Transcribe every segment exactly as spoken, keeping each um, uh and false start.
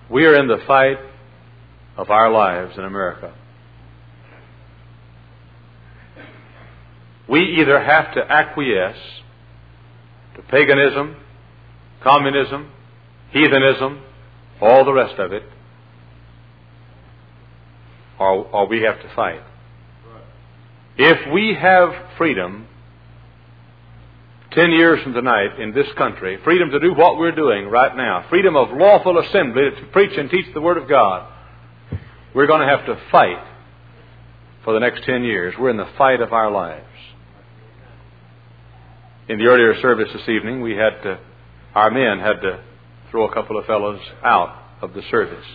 We are in the fight of our lives in America. We either have to acquiesce to paganism, communism, heathenism, all the rest of it, or, or we have to fight. If we have freedom, ten years from tonight in this country, freedom to do what we're doing right now, freedom of lawful assembly to preach and teach the Word of God, we're going to have to fight for the next ten years. We're in the fight of our lives. In the earlier service this evening, we had to, our men had to throw a couple of fellows out of the service.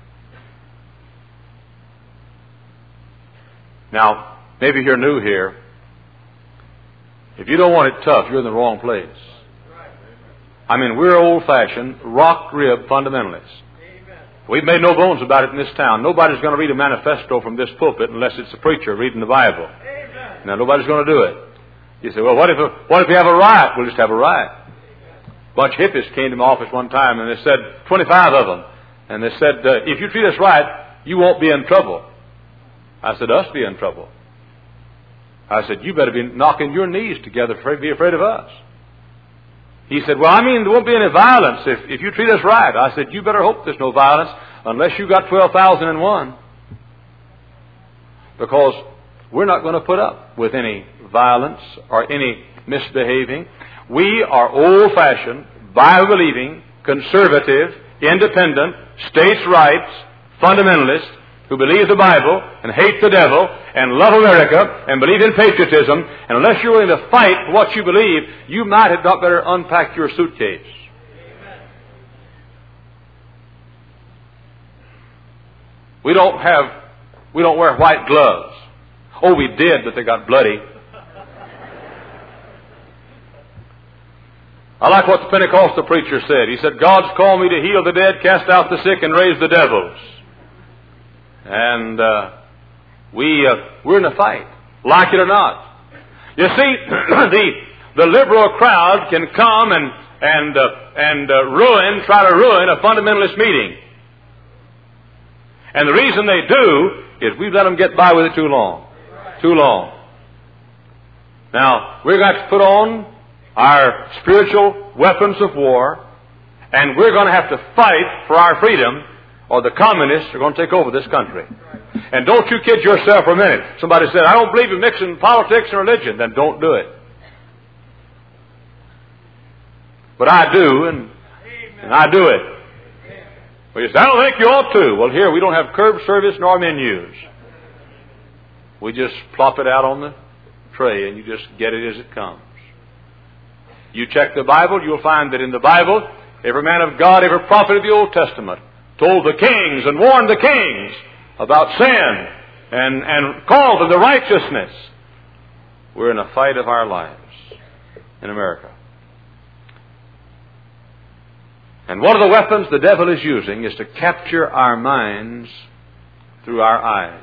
Now, maybe you're new here. If you don't want it tough, you're in the wrong place. I mean, we're old-fashioned, rock-rib fundamentalists. We've made no bones about it in this town. Nobody's going to read a manifesto from this pulpit unless it's a preacher reading the Bible. Now, nobody's going to do it. You say, well, what if what if we have a riot? We'll just have a riot. A bunch of hippies came to my office one time, and they said, twenty-five of them, and they said, uh, if you treat us right, you won't be in trouble. I said, us be in trouble. I said, you better be knocking your knees together, afraid, be afraid of us. He said, well, I mean, there won't be any violence if, if you treat us right. I said, you better hope there's no violence unless you got twelve thousand and one. Because we're not going to put up with any violence or any misbehaving. We are old-fashioned, Bible-believing, conservative, independent, states' rights, fundamentalists who believe the Bible and hate the devil and love America and believe in patriotism. And unless you're willing to fight for what you believe, you might have got better unpack your suitcase. We don't have, we don't wear white gloves. Oh, we did, but they got bloody. I like what the Pentecostal preacher said. He said, God's called me to heal the dead, cast out the sick, and raise the devils. And uh, we, uh, we're in a fight, like it or not. You see, the, the liberal crowd can come and, and, uh, and uh, ruin, try to ruin a fundamentalist meeting. And the reason they do is we've let them get by with it too long. Too long. Now, we're going to have to put on our spiritual weapons of war, and we're going to have to fight for our freedom, or the communists are going to take over this country. And don't you kid yourself for a minute. Somebody said, I don't believe in mixing politics and religion. Then don't do it. But I do, and, and I do it. Well, you say, I don't think you ought to. Well, here, we don't have curb service nor menus. We just plop it out on the tray, and you just get it as it comes. You check the Bible, you'll find that in the Bible, every man of God, every prophet of the Old Testament told the kings and warned the kings about sin and, and called them to righteousness. We're in a fight of our lives in America. And one of the weapons the devil is using is to capture our minds through our eyes.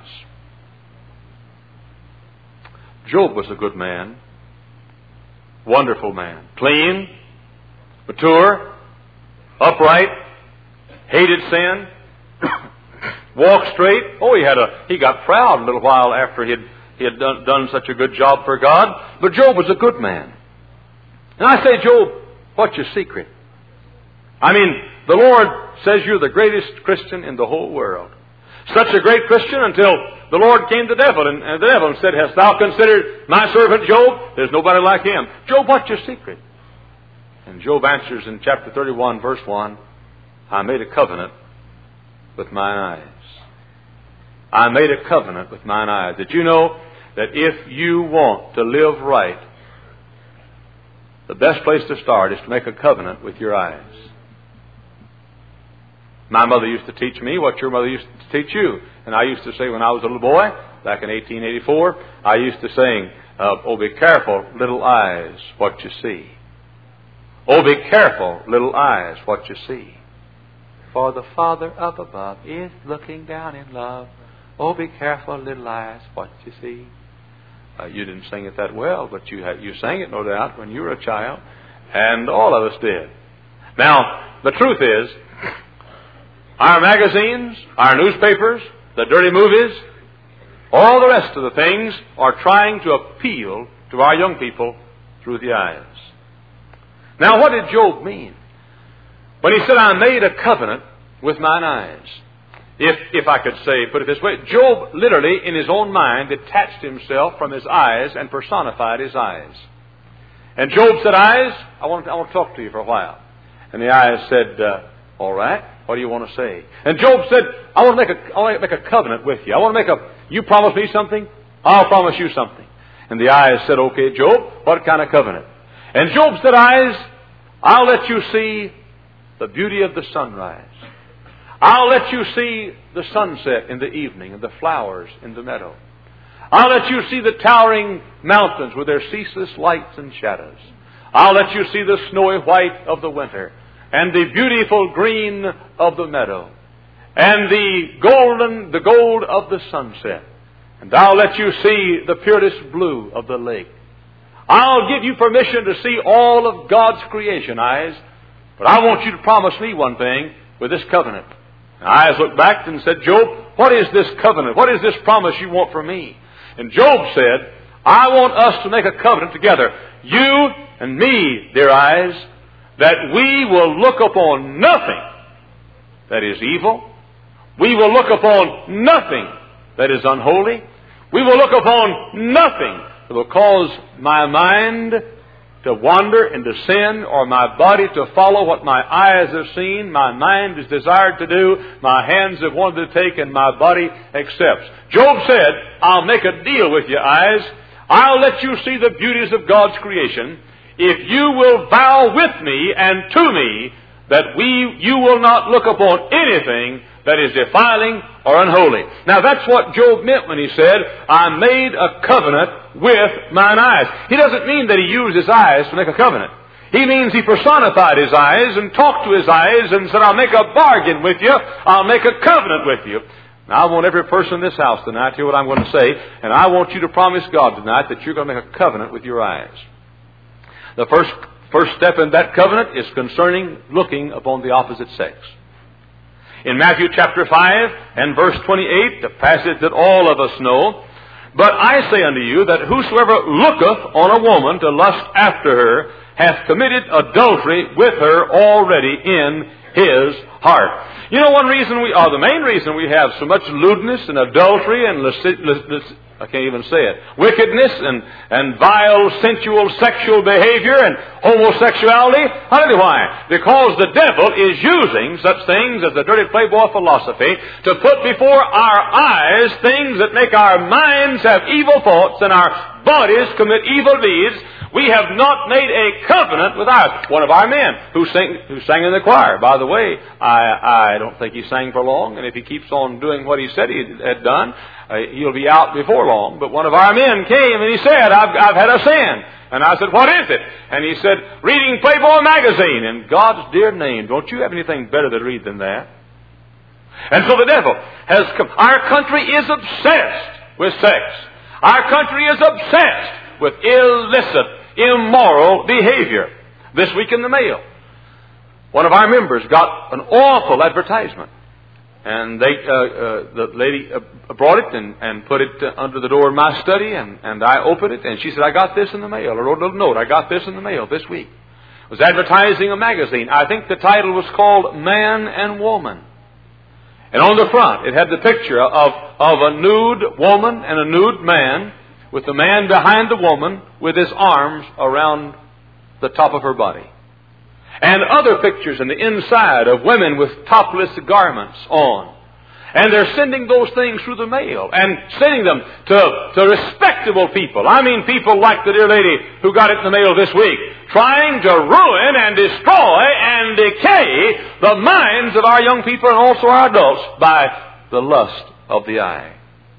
Job was a good man. Wonderful man. Clean, mature, upright, hated sin, walked straight. Oh, he had a he got proud a little while after he had, he had done, done such a good job for God. But Job was a good man. And I say, Job, what's your secret? I mean, the Lord says you're the greatest Christian in the whole world. Such a great Christian until the Lord came to the devil, and, and the devil said, hast thou considered my servant Job? There's nobody like him. Job, what's your secret? And Job answers in chapter thirty-one, verse one, I made a covenant with mine eyes. I made a covenant with mine eyes. Did you know that if you want to live right, the best place to start is to make a covenant with your eyes? My mother used to teach me what your mother used to teach you. And I used to say when I was a little boy, back in eighteen eighty-four, I used to sing, uh, oh, be careful, little eyes, what you see. Oh, be careful, little eyes, what you see. For the Father up above is looking down in love. Oh, be careful, little eyes, what you see. Uh, you didn't sing it that well, but you had, you sang it, no doubt, when you were a child. And all of us did. Now, the truth is, our magazines, our newspapers, the dirty movies, all the rest of the things are trying to appeal to our young people through the eyes. Now, what did Job mean when he said, I made a covenant with mine eyes? If, if I could say, put it this way, Job literally, in his own mind, detached himself from his eyes and personified his eyes. And Job said, eyes, I want to, I want to talk to you for a while. And the eyes said, uh, all right, what do you want to say? And Job said, I want to make a, I want to make a covenant with you. I want to make a, you promise me something, I'll promise you something. And the eyes said, okay, Job, what kind of covenant? And Job said, eyes, I'll let you see the beauty of the sunrise. I'll let you see the sunset in the evening and the flowers in the meadow. I'll let you see the towering mountains with their ceaseless lights and shadows. I'll let you see the snowy white of the winter and the beautiful green of the meadow and the golden, the gold of the sunset. And I'll let you see the purest blue of the lake. I'll give you permission to see all of God's creation, eyes. But I want you to promise me one thing with this covenant. And eyes looked back and said, Job, what is this covenant? What is this promise you want from me? And Job said, I want us to make a covenant together, you and me, dear eyes, that we will look upon nothing that is evil. We will look upon nothing that is unholy. We will look upon nothing that will cause my mind to wander into sin or my body to follow what my eyes have seen, my mind has desired to do, my hands have wanted to take, and my body accepts. Job said, I'll make a deal with you, eyes. I'll let you see the beauties of God's creation if you will vow with me and to me that we, you will not look upon anything that is defiling or unholy. Now that's what Job meant when he said, I made a covenant with mine eyes. He doesn't mean that he used his eyes to make a covenant. He means he personified his eyes and talked to his eyes and said, I'll make a bargain with you. I'll make a covenant with you. Now I want every person in this house tonight to hear what I'm going to say, and I want you to promise God tonight that you're going to make a covenant with your eyes. The first, first step in that covenant is concerning looking upon the opposite sex. In Matthew chapter five and verse twenty-eight, the passage that all of us know, but I say unto you that whosoever looketh on a woman to lust after her hath committed adultery with her already in his heart. You know, one reason we, or the main reason we have so much lewdness and adultery and lasci- lasci- I can't even say it, wickedness and, and vile, sensual, sexual behavior and homosexuality. I'll tell you why. Because the devil is using such things as the dirty playboy philosophy to put before our eyes things that make our minds have evil thoughts and our bodies commit evil deeds. We have not made a covenant with our, one of our men who sang, who sang in the choir. By the way, I, I don't think he sang for long, and if he keeps on doing what he said he had done, uh, he'll be out before long. But one of our men came and he said, I've, I've had a sin. And I said, what is it? And he said, reading Playboy magazine. In God's dear name, don't you have anything better to read than that? And so the devil has come. Our country is obsessed with sex. Our country is obsessed with illicit, immoral behavior. This week in the mail, one of our members got an awful advertisement. And they, uh, uh, the lady uh, brought it and, and put it uh, under the door of my study, and, and I opened it, and she said, I got this in the mail. I wrote a little note, I got this in the mail this week. It was advertising a magazine. I think the title was called Man and Woman. And on the front, it had the picture of, of a nude woman and a nude man, with the man behind the woman with his arms around the top of her body. And other pictures in the inside of women with topless garments on. And they're sending those things through the mail and sending them to, to respectable people. I mean people like the dear lady who got it in the mail this week, trying to ruin and destroy and decay the minds of our young people and also our adults by the lust of the eye.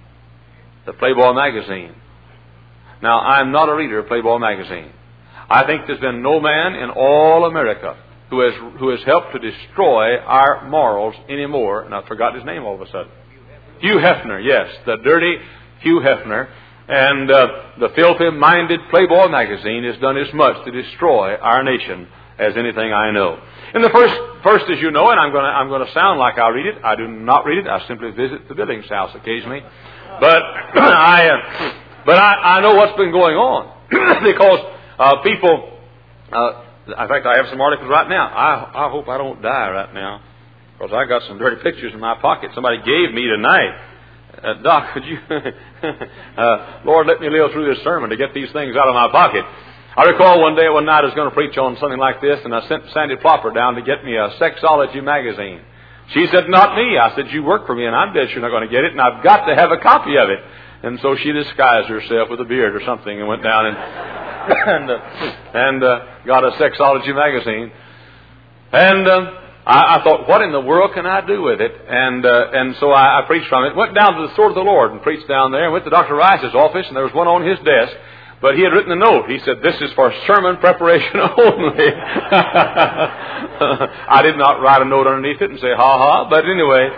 The Playboy magazine. Now, I'm not a reader of Playboy magazine. I think there's been no man in all America who has who has helped to destroy our morals anymore. And I forgot his name all of a sudden. Hugh Hefner, yes, the dirty Hugh Hefner. And uh, the filthy-minded Playboy magazine has done as much to destroy our nation as anything I know. In the first, first, as you know, and I'm going to I'm going to sound like I read it. I do not read it. I simply visit the Billings house occasionally. But I, uh, but I, I know what's been going on because uh, people. Uh, in fact, I have some articles right now. I I hope I don't die right now because I got some dirty pictures in my pocket. Somebody gave me tonight. Uh, Doc, could you, uh, Lord, let me live through this sermon to get these things out of my pocket. I recall one day, one night, I was going to preach on something like this, and I sent Sandy Plopper down to get me a Sexology magazine. She said, not me. I said, you work for me, and I'm dead sure not going to get it, and I've got to have a copy of it. And so she disguised herself with a beard or something and went down and and, uh, and uh, got a Sexology magazine. And um, I, I thought, what in the world can I do with it? And uh, and so I, I preached from it. Went down to the Sword of the Lord and preached down there. And went to Doctor Rice's office, and there was one on his desk. But he had written a note. He said, this is for sermon preparation only. I did not write a note underneath it and say, ha-ha. But anyway,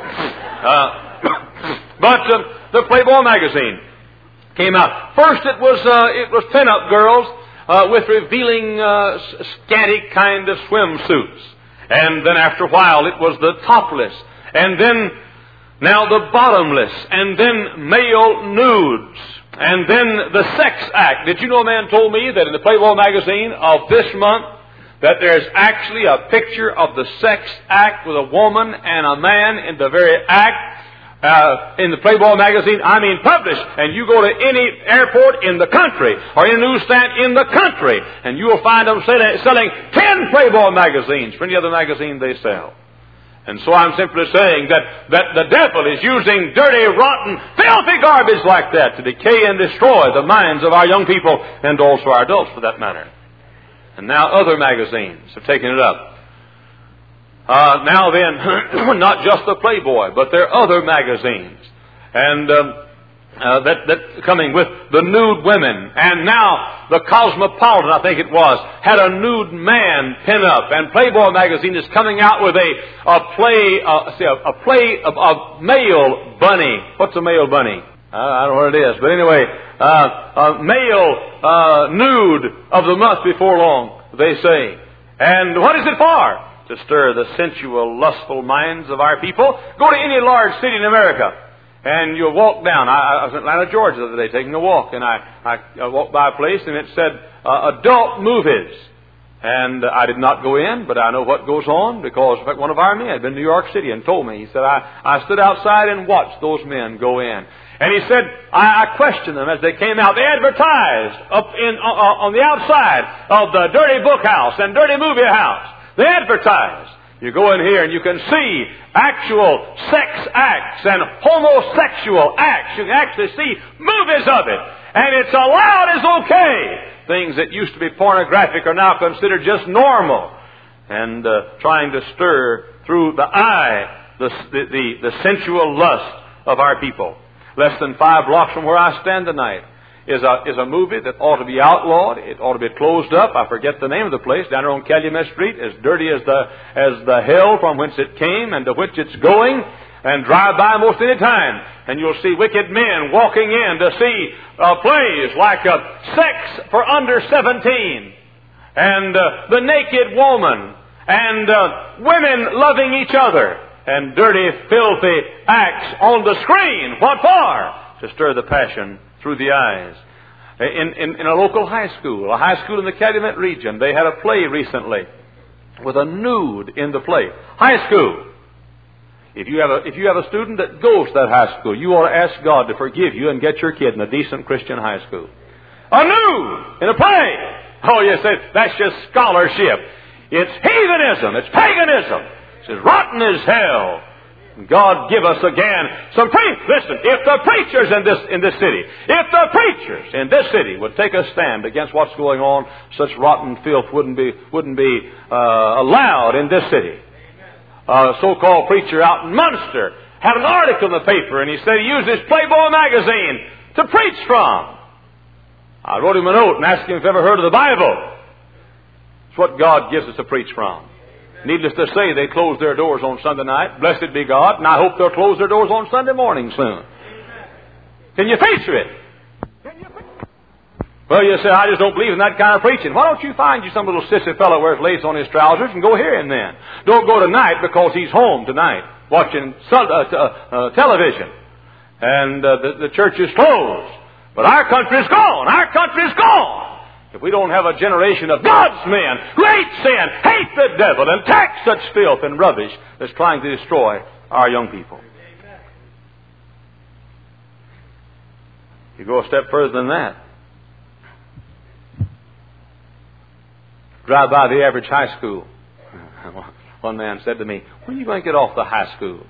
uh, but uh, the Playboy magazine came out. First it was uh, it was pin-up girls uh, with revealing uh, scanty kind of swimsuits. And then after a while it was the topless. And then now the bottomless. And then male nudes. And then the sex act. Did you know a man told me that in the Playboy magazine of this month that there's actually a picture of the sex act with a woman and a man in the very act uh, in the Playboy magazine? I mean published. And you go to any airport in the country or any newsstand in the country and you will find them selling ten Playboy magazines for any other magazine they sell. And so I'm simply saying that, that the devil is using dirty, rotten, filthy garbage like that to decay and destroy the minds of our young people and also our adults for that matter. And now other magazines have taken it up. Uh, now then, not just the Playboy, but there are other magazines. And um, uh, that, that coming with the nude women. And now the Cosmopolitan, I think it was, had a nude man pin up. And Playboy magazine is coming out with a, a play, uh, see, a, a play of a male bunny. What's a male bunny? Uh, I don't know what it is. But anyway, uh, a male uh, nude of the month before long, they say. And what is it for? To stir the sensual, lustful minds of our people. Go to any large city in America. And you'll walk down. I, I was in Atlanta, Georgia the other day taking a walk. And I, I, I walked by a place and it said, uh, adult movies. And uh, I did not go in, but I know what goes on because in fact, one of our men had been to New York City and told me. He said, I, I stood outside and watched those men go in. And he said, I, I questioned them as they came out. They advertised up in, uh, on the outside of the dirty book house and dirty movie house. They advertised. You go in here and you can see actual sex acts and homosexual acts. You can actually see movies of it. And it's allowed as okay. Things that used to be pornographic are now considered just normal. And uh, trying to stir through the eye the, the, the, the sensual lust of our people. Less than five blocks from where I stand tonight is a, is a movie that ought to be outlawed. It ought to be closed up. I forget the name of the place. Down there on Calumet Street, as dirty as the, as the hell from whence it came and to which it's going. And drive by most any time. And you'll see wicked men walking in to see uh, plays like uh, Sex for Under seventeen. And uh, The Naked Woman. And uh, women loving each other. And dirty, filthy acts on the screen. What for? To stir the passion through the eyes. In, in, in a local high school, a high school in the Calumet region, they had a play recently with a nude in the play. High school. If you have a, if you have a student that goes to that high school, you ought to ask God to forgive you and get your kid in a decent Christian high school. A nude in a play. Oh, yes, that's just scholarship. It's heathenism. It's paganism. It's as rotten as hell. God give us again some pre- listen, if the preachers in this in this city, if the preachers in this city would take a stand against what's going on, such rotten filth wouldn't be wouldn't be uh, allowed in this city. A so-called preacher out in Munster had an article in the paper, and he said he used his Playboy magazine to preach from. I wrote him a note and asked him if he ever heard of the Bible. It's what God gives us to preach from. Needless to say, they closed their doors on Sunday night. Blessed be God. And I hope they'll close their doors on Sunday morning soon. Can you picture it? Well, you say, I just don't believe in that kind of preaching. Why don't you find you some little sissy fellow wears lace on his trousers and go hear him then? Don't go tonight because he's home tonight watching uh, uh, television. And uh, the, the church is closed. But our country is gone. Our country is gone. If we don't have a generation of God's men who hate sin, hate the devil, and tax such filth and rubbish that's trying to destroy our young people. You go a step further than that. Drive by the average high school. One man said to me, when are you going to get off the high schools?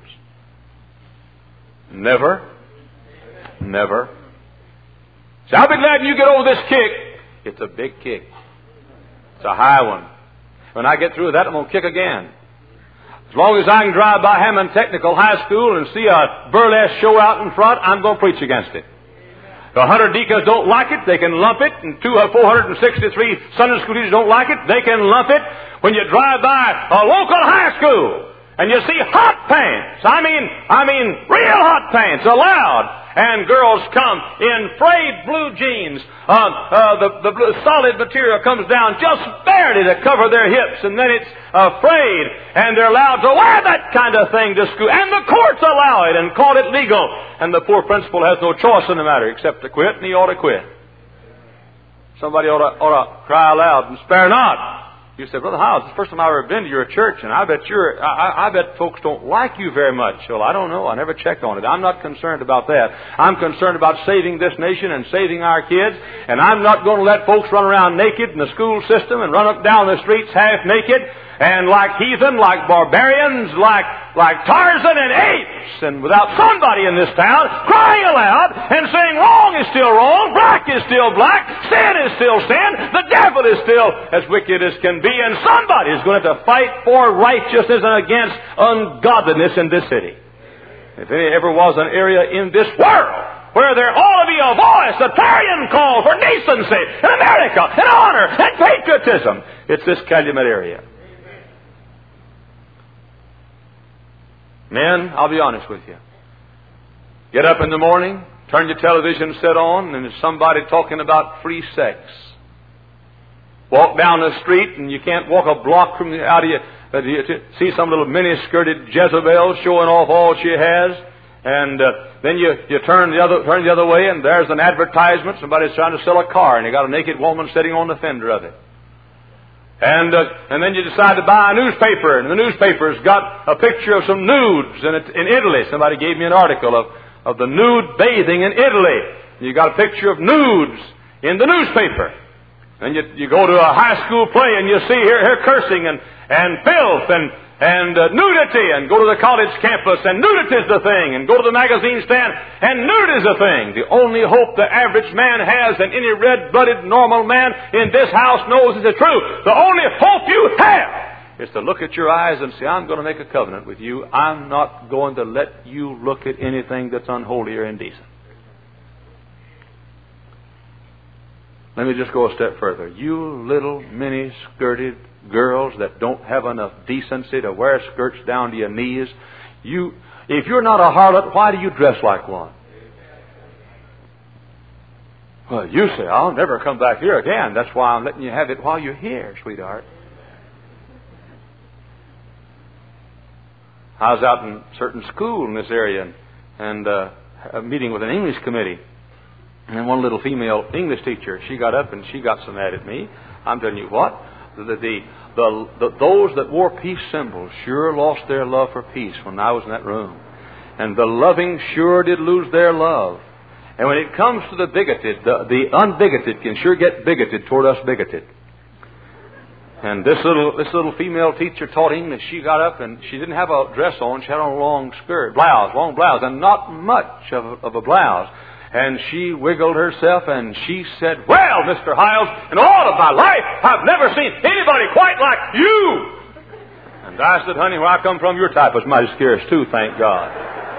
Never. Never. So I'll be glad when you get over this kick. It's a big kick. It's a high one. When I get through with that, I'm going to kick again. As long as I can drive by Hammond Technical High School and see a burlesque show out in front, I'm going to preach against it. The hundred deacons don't like it, they can lump it. And two or four hundred sixty-three Sunday school teachers don't like it, they can lump it. When you drive by a local high school and you see hot pants, I mean, I mean real hot pants allowed, and girls come in frayed blue jeans, uh, uh, the, the blue, solid material comes down just barely to cover their hips, and then it's uh, frayed, and they're allowed to wear that kind of thing to school, and the courts allow it and call it legal, and the poor principal has no choice in the matter except to quit, and he ought to quit. Somebody ought to, ought to cry aloud and spare not. You say, Brother Howes, it's the first time I've ever been to your church, and I bet you're, I, I bet folks don't like you very much. Well, I don't know. I never checked on it. I'm not concerned about that. I'm concerned about saving this nation and saving our kids, and I'm not going to let folks run around naked in the school system and run up down the streets half naked and like heathen, like barbarians, like like Tarzan and apes, and without somebody in this town crying aloud and saying wrong is still wrong, black is still black, sin is still sin, the devil is still as wicked as can be, and somebody is going to have to fight for righteousness and against ungodliness in this city. If there ever was an area in this world where there ought to be a voice, a clarion call for decency and America and honor and patriotism, it's this Calumet area. Men, I'll be honest with you. Get up in the morning, turn your television set on, and there's somebody talking about free sex. Walk down the street, and you can't walk a block from the, out of you, uh, you to see some little mini-skirted Jezebel showing off all she has, and uh, then you, you turn the other turn the other way, and there's an advertisement. Somebody's trying to sell a car, and you got a naked woman sitting on the fender of it. And uh, and then you decide to buy a newspaper, and the newspaper's got a picture of some nudes in, it, in Italy. Somebody gave me an article of, of the nude bathing in Italy. You got a picture of nudes in the newspaper. And you, you go to a high school play, and you see here, here cursing and, and filth and and uh, nudity, and go to the college campus, and nudity is the thing, and go to the magazine stand, and nudity is the thing. The only hope the average man has, and any red-blooded normal man in this house knows is the truth. The only hope you have is to look at your eyes and say, I'm going to make a covenant with you. I'm not going to let you look at anything that's unholy or indecent. Let me just go a step further. You little mini-skirted girls that don't have enough decency to wear skirts down to your knees, you, if you're not a harlot, why do you dress like one? Well, you say, I'll never come back here again. That's why I'm letting you have it while you're here, sweetheart. I was out in a certain school in this area and, and uh, a meeting with an English committee. And one little female English teacher, she got up and she got so mad at me. I'm telling you what, the, the, the, the, those that wore peace symbols sure lost their love for peace when I was in that room. And the loving sure did lose their love. And when it comes to the bigoted, the, the unbigoted can sure get bigoted toward us bigoted. And this little this little female teacher taught English. She got up and she didn't have a dress on. She had on a long skirt, blouse, long blouse, and not much of a, of a blouse. And she wiggled herself and she said, well, Mister Hiles, in all of my life, I've never seen anybody quite like you. And I said, honey, where I come from, your type was mighty scarce too, thank God.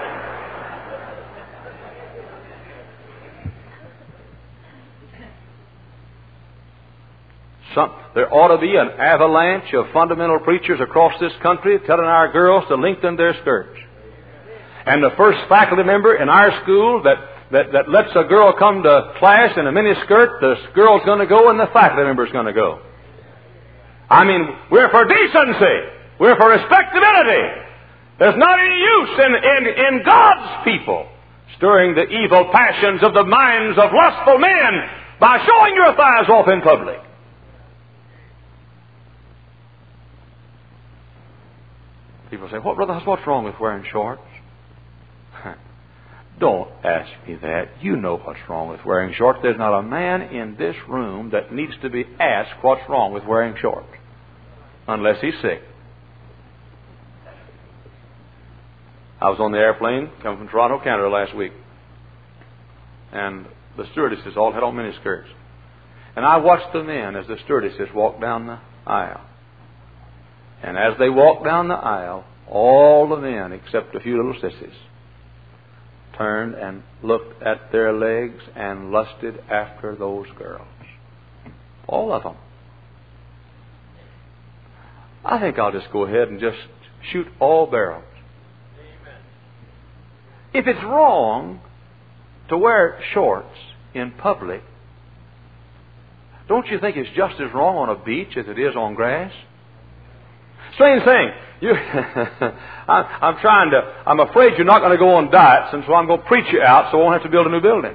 Some, there ought to be an avalanche of fundamental preachers across this country telling our girls to lengthen their skirts. And the first faculty member in our school that that, that lets a girl come to class in a miniskirt, the girl's going to go and the faculty member's going to go. I mean, we're for decency. We're for respectability. There's not any use in, in, in God's people stirring the evil passions of the minds of lustful men by showing your thighs off in public. People say, "What, Brother Huss, what's wrong with wearing shorts?" Don't ask me that. You know what's wrong with wearing shorts. There's not a man in this room that needs to be asked what's wrong with wearing shorts, unless he's sick. I was on the airplane coming from Toronto, Canada last week, and the stewardesses all had on miniskirts. And I watched the men as the stewardesses walked down the aisle. And as they walked down the aisle, all the men, except a few little sissies, turned and looked at their legs and lusted after those girls. All of them. I think I'll just go ahead and just shoot all barrels. If it's wrong to wear shorts in public, don't you think it's just as wrong on a beach as it is on grass? Strange thing. You, I'm trying to, I'm afraid you're not going to go on diets, and so I'm going to preach you out so I won't have to build a new building.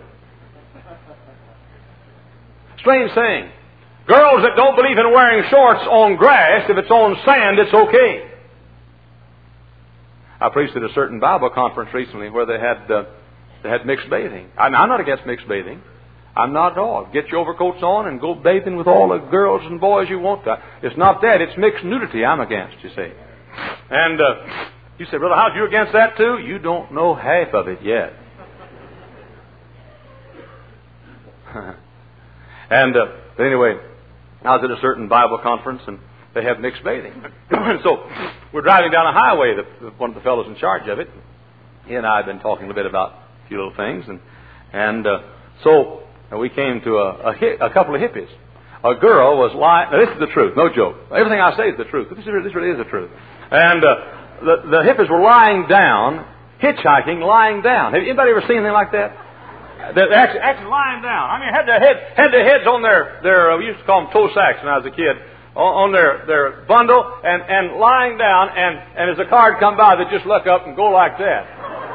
Strange thing. Girls that don't believe in wearing shorts on grass, if it's on sand, it's okay. I preached at a certain Bible conference recently where they had uh, they had mixed bathing. I'm, I'm not against mixed bathing. I'm not at all. Get your overcoats on and go bathing with all the girls and boys you want to. It's not that. It's mixed nudity I'm against, you see. And uh, you say, "Brother House, you against that too?" You don't know half of it yet. and uh, but anyway, I was at a certain Bible conference and they have mixed bathing. And so we're driving down a highway. The, one of the fellows in charge of it, he and I have been talking a little bit about a few little things, and and uh, so we came to a, a, a couple of hippies. A girl was lying. Now this is the truth, no joke. Everything I say is the truth. This, is, this really is the truth. And uh, the, the hippies were lying down, hitchhiking, lying down. Have anybody ever seen anything like that? They're actually, actually lying down. I mean, had their head, had their heads on their their. Uh, we used to call them toe sacks when I was a kid. On their, their bundle and, and lying down, and, and as a car would come by, they'd just look up and go like that.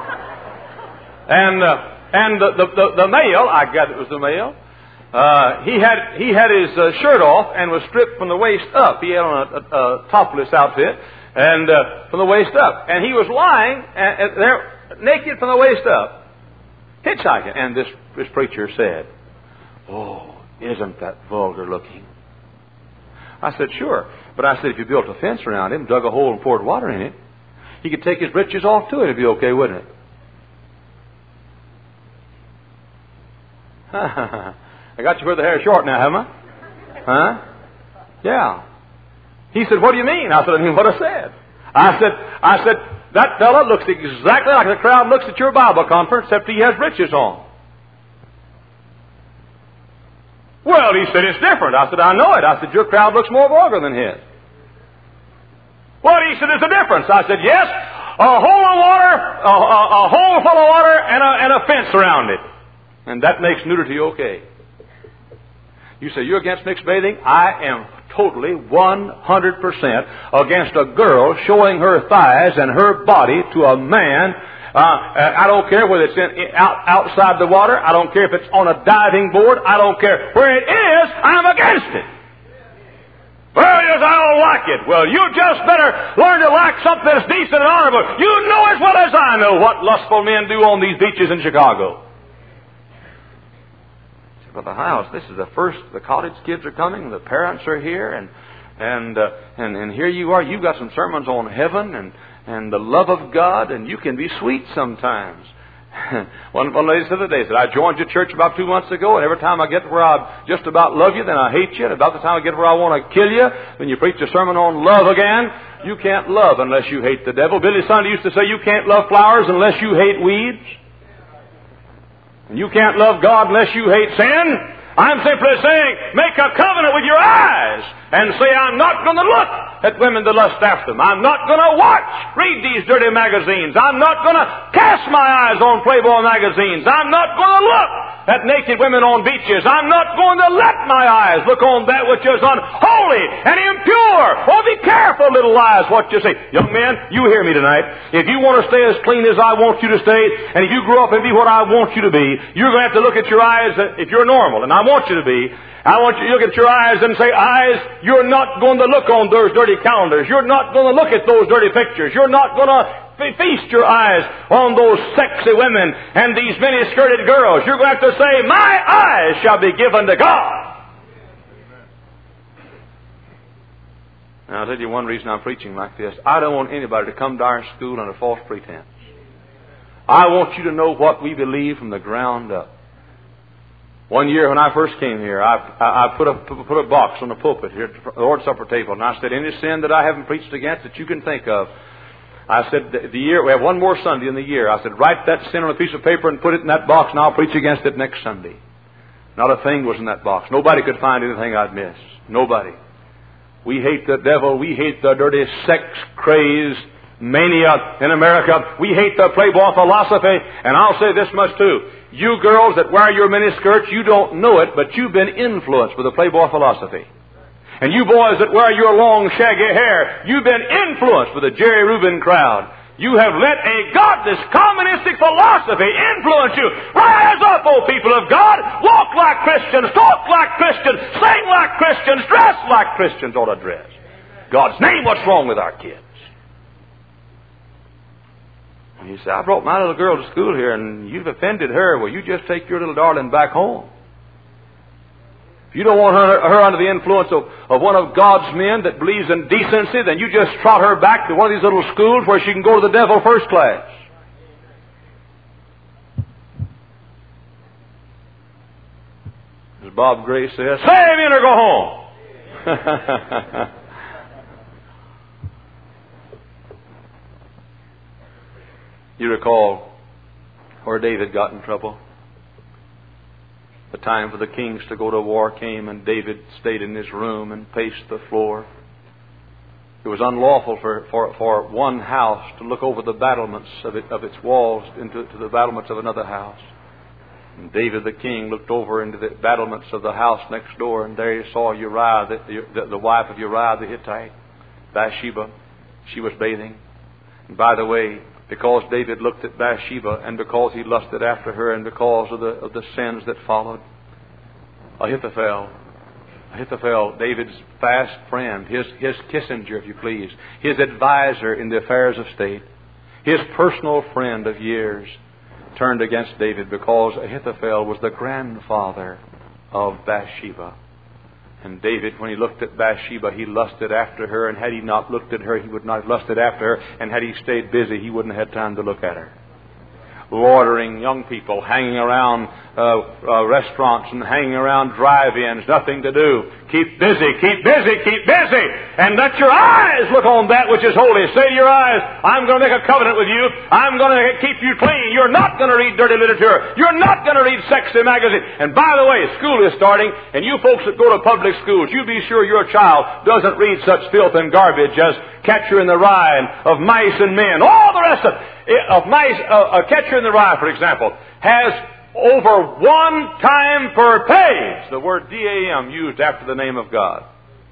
And uh, and the, the, the, the male, I got it was the male, uh, he had he had his uh, shirt off and was stripped from the waist up. He had on a, a, a topless outfit and uh, from the waist up. And he was lying and, and there, naked from the waist up, hitchhiking. And this, this preacher said, "Oh, isn't that vulgar looking?" I said, "Sure." But I said, if you built a fence around him, dug a hole and poured water in it, he could take his britches off too. It'd be okay, wouldn't it? I got you with the hair short now, haven't I? Huh? Yeah. He said, "What do you mean?" I said, "I mean what I said." I said, I said, "That fella looks exactly like the crowd looks at your Bible conference, except he has britches on." "Well," he said, "it's different." I said, "I know it." I said, "Your crowd looks more vulgar than his." "Well," he said, "there's a difference." I said, "Yes, a hole of water, a, a, a hole full of water, and a, and a fence around it. And that makes nudity okay." You say, "You're against mixed bathing?" I am totally one hundred percent against a girl showing her thighs and her body to a man. Uh, I don't care whether it's in, out, outside the water. I don't care if it's on a diving board. I don't care where it is. I'm against it. "Well, yes, I don't like it." Well, you just better learn to like something that's decent and honorable. You know as well as I know what lustful men do on these beaches in Chicago. But the house, this is the first, the college kids are coming, the parents are here, and and uh, and, and here you are. You've got some sermons on heaven and and the love of God, and you can be sweet sometimes. one, one lady said the other day, said, "I joined your church about two months ago, and every time I get where I just about love you, then I hate you. And about the time I get where I want to kill you, then you preach a sermon on love again. You can't love unless you hate the devil." Billy Sunday used to say, "You can't love flowers unless you hate weeds. And you can't love God unless you hate sin. I'm simply saying, make a covenant with your eyes and say, I'm not going to look at women to lust after them. I'm not going to watch, read these dirty magazines. I'm not going to cast my eyes on Playboy magazines. I'm not going to look at naked women on beaches. I'm not going to let my eyes look on that which is unholy and impure. Oh, be careful, little eyes, what you say. Young man, you hear me tonight. If you want to stay as clean as I want you to stay, and if you grow up and be what I want you to be, you're going to have to look at your eyes if you're normal, and I want you to be. I want you to look at your eyes and say, eyes, you're not going to look on those dirty calendars. You're not going to look at those dirty pictures. You're not going to feast your eyes on those sexy women and these many-skirted girls. You're going to have to say, my eyes shall be given to God. Now, I'll tell you one reason I'm preaching like this. I don't want anybody to come to our school under false pretense. I want you to know what we believe from the ground up. One year when I first came here, I, I, I put, a, put a box on the pulpit here at the Lord's Supper table, and I said, any sin that I haven't preached against that you can think of, I said, the, the year, we have one more Sunday in the year. I said, write that sin on a piece of paper and put it in that box, and I'll preach against it next Sunday. Not a thing was in that box. Nobody could find anything I'd missed. Nobody. We hate the devil. We hate the dirty sex-crazed mania in America. We hate the Playboy philosophy. And I'll say this much too. You girls that wear your miniskirts, you don't know it, but you've been influenced with the Playboy philosophy. And you boys that wear your long, shaggy hair, you've been influenced with the Jerry Rubin crowd. You have let a godless, communistic philosophy influence you. Rise up, O people of God. Walk like Christians. Talk like Christians. Sing like Christians. Dress like Christians ought to dress. God's name, what's wrong with our kids? And you say, I brought my little girl to school here and you've offended her. Well, you just take your little darling back home. If you don't want her, her under the influence of, of one of God's men that believes in decency, then you just trot her back to one of these little schools where she can go to the devil first class. As Bob Gray says, say amen or go home. You recall where David got in trouble. The time for the kings to go to war came, and David stayed in his room and paced the floor. It was unlawful for, for, for one house to look over the battlements of, it, of its walls into to the battlements of another house. And David the king looked over into the battlements of the house next door, and there he saw Uriah, the, the, the wife of Uriah the Hittite, Bathsheba. She was bathing. And by the way, because David looked at Bathsheba, and because he lusted after her, and because of the of the sins that followed, Ahithophel, Ahithophel, David's fast friend, his his Kissinger, if you please, his advisor in the affairs of state, his personal friend of years, turned against David because Ahithophel was the grandfather of Bathsheba. And David, when he looked at Bathsheba, he lusted after her. And had he not looked at her, he would not have lusted after her. And had he stayed busy, he wouldn't have had time to look at her. Loitering young people, hanging around uh, uh, restaurants and hanging around drive-ins, nothing to do. Keep busy, keep busy, keep busy. And let your eyes look on that which is holy. Say to your eyes, I'm going to make a covenant with you. I'm going to keep you clean. You're not going to read dirty literature. You're not going to read sexy magazines. And by the way, school is starting, and you folks that go to public schools, you be sure your child doesn't read such filth and garbage as Catcher in the Rye and Of Mice and Men. All the rest of Of Mice, uh, uh, Catcher in the Rye, for example, has over one time per page the word D A M used after the name of God.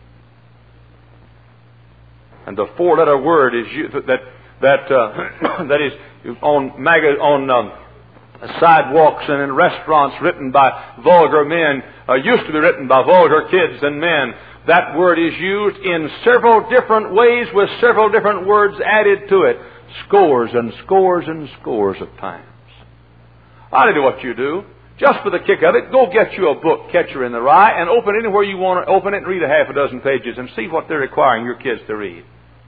And the four-letter word is used, that that uh, that is on mag- on um, sidewalks and in restaurants written by vulgar men, uh, used to be written by vulgar kids and men. That word is used in several different ways with several different words added to it. Scores and scores and scores of times. I'll tell you what you do. Just for the kick of it, go get you a book, Catcher in the Rye, and open it anywhere you want to open it and read a half a dozen pages and see what they're requiring your kids to read.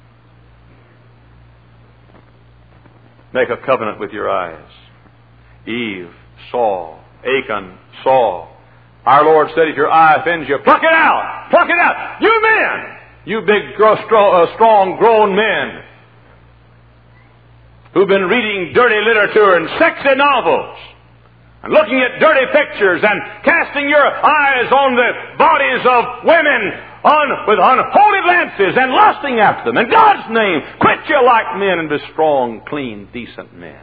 Make a covenant with your eyes. Eve saw. Achan saw. Our Lord said, if your eye offends you, pluck it out! Pluck it out! You men! You big, strong, uh, strong grown men who've been reading dirty literature and sexy novels. and looking at dirty pictures and casting your eyes on the bodies of women on, with unholy glances and lusting after them. In God's name, quit your like men and be strong, clean, decent men.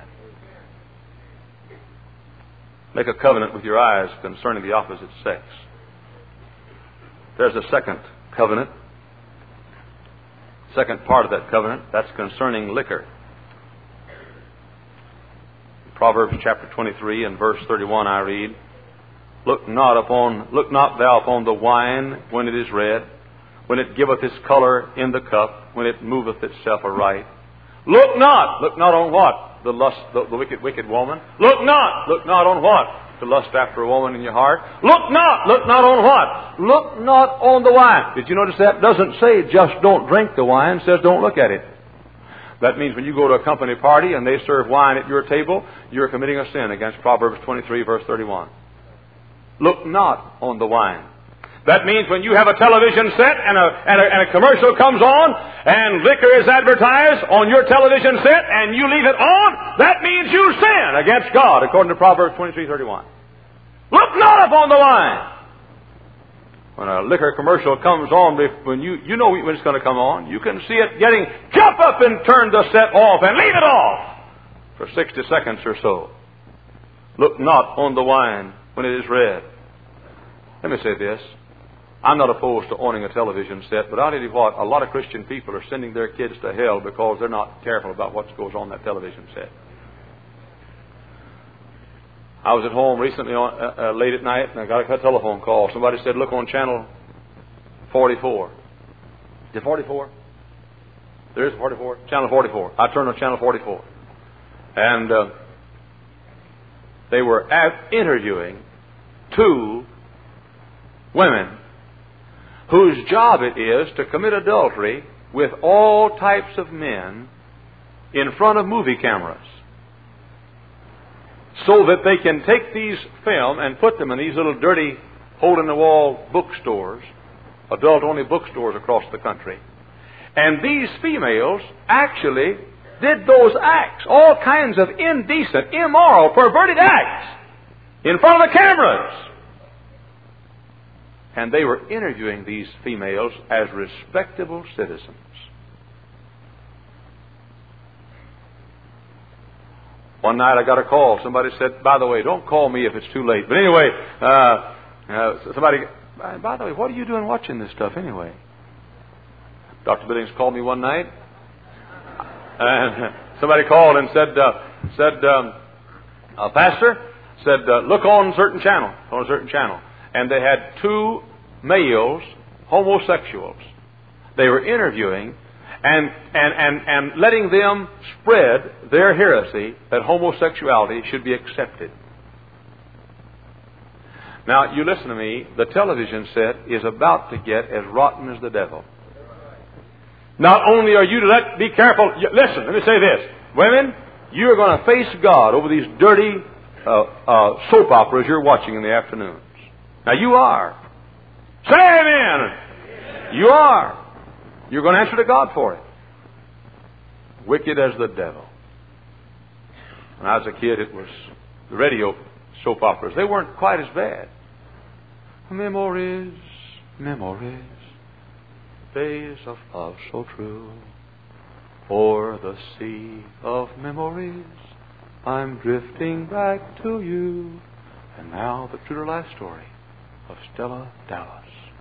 Make a covenant with your eyes concerning the opposite sex. There's a second covenant. Second part of that covenant, that's concerning liquor. Proverbs chapter twenty-three and verse thirty-one I read, Look not upon, look not thou upon the wine when it is red, when it giveth its color in the cup, when it moveth itself aright. Look not, look not on what? The lust, the, the wicked, wicked woman. Look not, look not on what? To lust after a woman in your heart. Look not, look not on what? Look not on the wine. Did you notice that? It doesn't say just don't drink the wine, it says don't look at it. That means when you go to a company party and they serve wine at your table, you're committing a sin against Proverbs twenty-three, verse thirty-one. Look not on the wine. That means when you have a television set and a, and a, and a commercial comes on and liquor is advertised on your television set and you leave it on, that means you sin against God, according to Proverbs twenty-three, thirty-one. Look not upon the wine. When a liquor commercial comes on, when you, you know when it's going to come on, you can see it getting, jump up and turn the set off and leave it off for sixty seconds or so. Look not on the wine when it is red. Let me say this. I'm not opposed to owning a television set, but I'll tell you what, a lot of Christian people are sending their kids to hell because they're not careful about what goes on that television set. I was at home recently on, uh, uh, late at night, and I got a telephone call. Somebody said, look on channel forty-four. Is it forty-four? There is forty-four? Channel forty-four. I turned on channel forty-four. And uh, they were at interviewing two women whose job it is to commit adultery with all types of men in front of movie cameras, so that they can take these film and put them in these little dirty, hole-in-the-wall bookstores, adult-only bookstores across the country. And these females actually did those acts, all kinds of indecent, immoral, perverted acts, in front of the cameras. And they were interviewing these females as respectable citizens. One night I got a call. Somebody said, by the way, don't call me if it's too late. But anyway, uh, uh, somebody, by the way, what are you doing watching this stuff anyway? Doctor Billings called me one night. And somebody called and said, uh, said, um, uh, Pastor, said, uh, look on a certain channel, on a certain channel. And they had two males, homosexuals. They were interviewing and, and, and, and letting them spread their heresy that homosexuality should be accepted. Now, you listen to me, the television set is about to get as rotten as the devil. Not only are you to let, be careful, listen, let me say this. Women, you're going to face God over these dirty uh, uh, soap operas you're watching in the afternoons. Now, you are. Say amen. Amen. You are. You're going to answer to God for it. Wicked as the devil. When I was a kid, it was the radio soap operas. They weren't quite as bad. Memories, memories, days of love so true. O'er the sea of memories, I'm drifting back to you. And now the true to life story of Stella Dallas.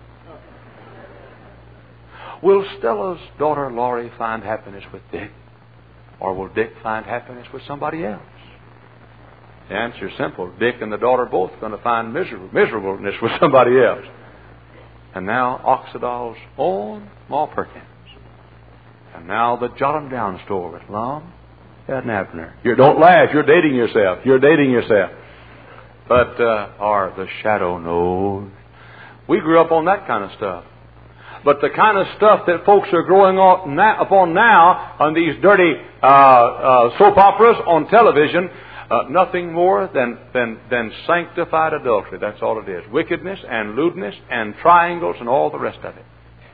Will Stella's daughter Laurie find happiness with Dick? Or will Dick find happiness with somebody else? The answer is simple. Dick and the daughter are both going to find miserable, miserableness with somebody else. And now Oxidol's own Ma Perkins. And now the Jot 'em Down store with Lum and Abner. You don't laugh. You're dating yourself. You're dating yourself. But, uh, or the Shadow Knows. We grew up on that kind of stuff. But the kind of stuff that folks are growing up now, upon now on these dirty uh, uh, soap operas on television, uh, nothing more than, than, than sanctified adultery. That's all it is. Wickedness and lewdness and triangles and all the rest of it.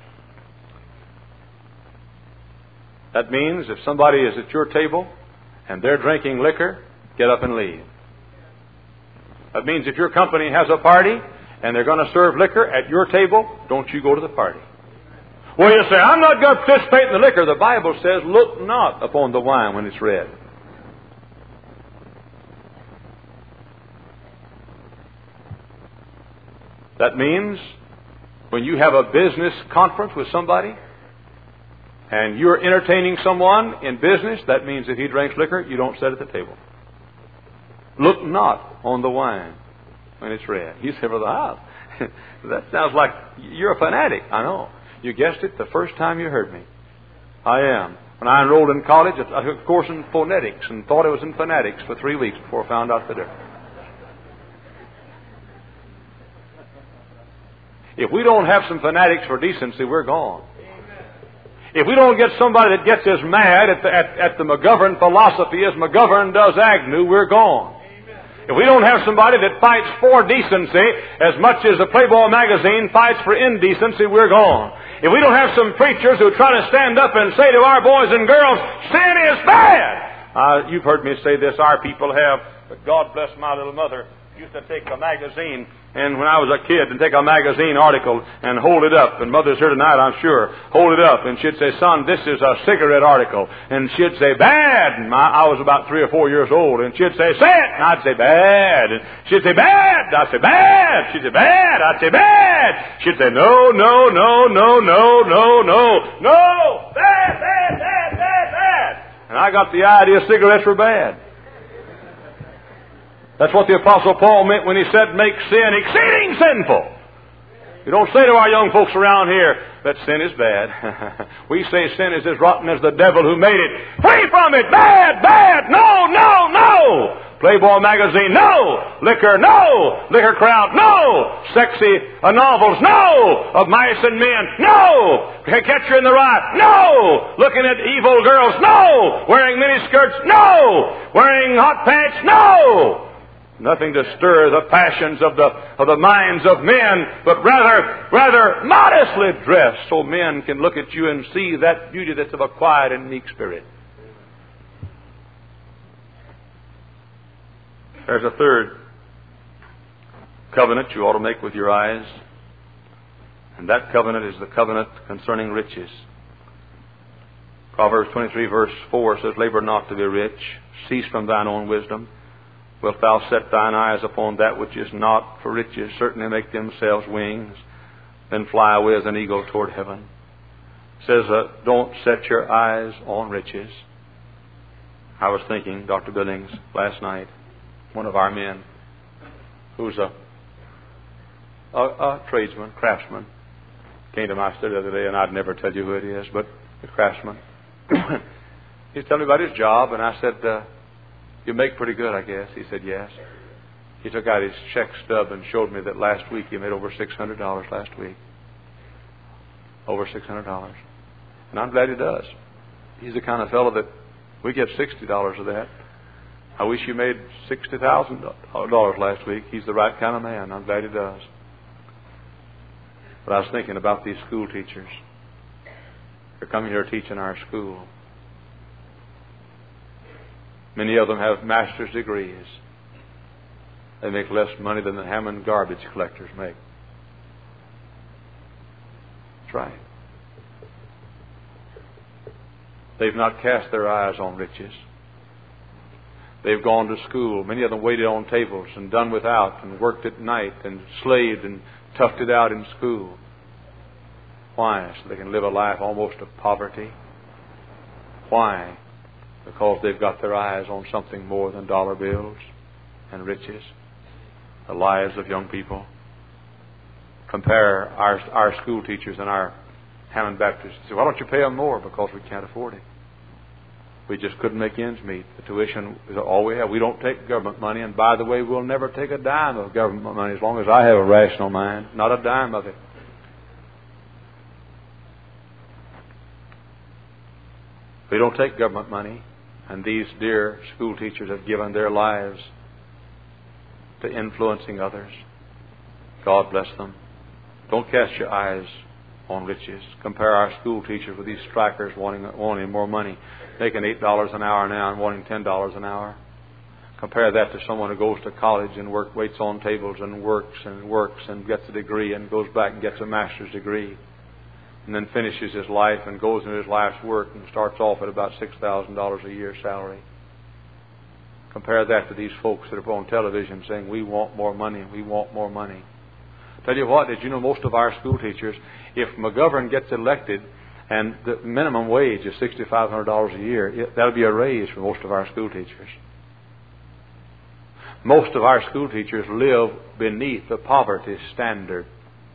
That means if somebody is at your table and they're drinking liquor, get up and leave. That means if your company has a party and they're going to serve liquor at your table, don't you go to the party. Well, you say, I'm not going to participate in the liquor. The Bible says, look not upon the wine when it's red. That means when you have a business conference with somebody and you're entertaining someone in business, that means if he drinks liquor, you don't sit at the table. Look not on the wine when it's red. You say, Brother Howell, that sounds like you're a fanatic. I know. You guessed it the first time you heard me. I am. When I enrolled in college, I took a course in phonetics and thought it was in phonetics for three weeks before I found out the difference. If we don't have some fanatics for decency, we're gone. If we don't get somebody that gets as mad at the, at, at the McGovern philosophy as McGovern does Agnew, we're gone. If we don't have somebody that fights for decency as much as the Playboy magazine fights for indecency, we're gone. If we don't have some preachers who try to stand up and say to our boys and girls, sin is bad. Uh, you've heard me say this, our people have, but God bless my little mother, used to take a magazine, and when I was a kid, and take a magazine article and hold it up, and Mother's here tonight, I'm sure, hold it up, and she'd say, son, this is a cigarette article, and she'd say, bad, and my, I was about three or four years old, and she'd say, say it, and I'd say, bad, and she'd say, bad, I'd say, bad, she'd say, bad, I'd say, bad, she'd say, no, no, no, no, no, no, no, no, bad, bad, bad, bad, bad, and I got the idea cigarettes were bad. That's what the Apostle Paul meant when he said, make sin exceeding sinful. You don't say to our young folks around here that sin is bad. We say sin is as rotten as the devil who made it. Free from it! Bad! Bad! No! No! No! Playboy magazine, no! Liquor, no! Liquor crowd, no! Sexy uh, novels, no! Of mice and men, no! Catcher in the Rye, no! Looking at evil girls, no! Wearing miniskirts, no! Wearing hot pants, no! Nothing to stir the passions of the of the minds of men, but rather rather modestly dressed, so men can look at you and see that beauty that's of a quiet and meek spirit. There's a third covenant you ought to make with your eyes, and that covenant is the covenant concerning riches. Proverbs twenty-three verse four says, labor not to be rich, cease from thine own wisdom. Wilt thou set thine eyes upon that which is not, for riches certainly make themselves wings, then fly away as an eagle toward heaven. It says, uh, don't set your eyes on riches. I was thinking, Doctor Billings, last night, one of our men, who's a, a, a tradesman, craftsman, came to my study the other day, and I'd never tell you who it is, but the craftsman. He's telling me about his job, and I said, uh, you make pretty good, I guess. He said, yes. He took out his check stub and showed me that last week he made over six hundred dollars last week. Over six hundred dollars. And I'm glad he does. He's the kind of fellow that we get sixty dollars of that. I wish you made sixty thousand dollars last week. He's the right kind of man. I'm glad he does. But I was thinking about these school teachers. They're coming here teaching our school. Many of them have master's degrees. They make less money than the Hammond garbage collectors make. That's right. They've not cast their eyes on riches. They've gone to school. Many of them waited on tables and done without and worked at night and slaved and toughed it out in school. Why? So they can live a life almost of poverty. Why? Because they've got their eyes on something more than dollar bills and riches. The lives of young people. Compare our our school teachers and our Hammond Baptists. Say, why don't you pay them more? Because we can't afford it. We just couldn't make ends meet. The tuition is all we have. We don't take government money. And by the way, we'll never take a dime of government money as long as I have a rational mind. Not a dime of it. We don't take government money. And these dear school teachers have given their lives to influencing others. God bless them. Don't cast your eyes on riches. Compare our school teachers with these strikers wanting, wanting more money, making eight dollars an hour now and wanting ten dollars an hour. Compare that to someone who goes to college and work, waits on tables and works and works and gets a degree and goes back and gets a master's degree and then finishes his life and goes into his life's work and starts off at about six thousand dollars a year salary. Compare that to these folks that are on television saying, we want more money, we want more money. Tell you what, did you know most of our school teachers, if McGovern gets elected and the minimum wage is six thousand five hundred dollars a year, it, that'll be a raise for most of our school teachers. Most of our school teachers live beneath the poverty standard.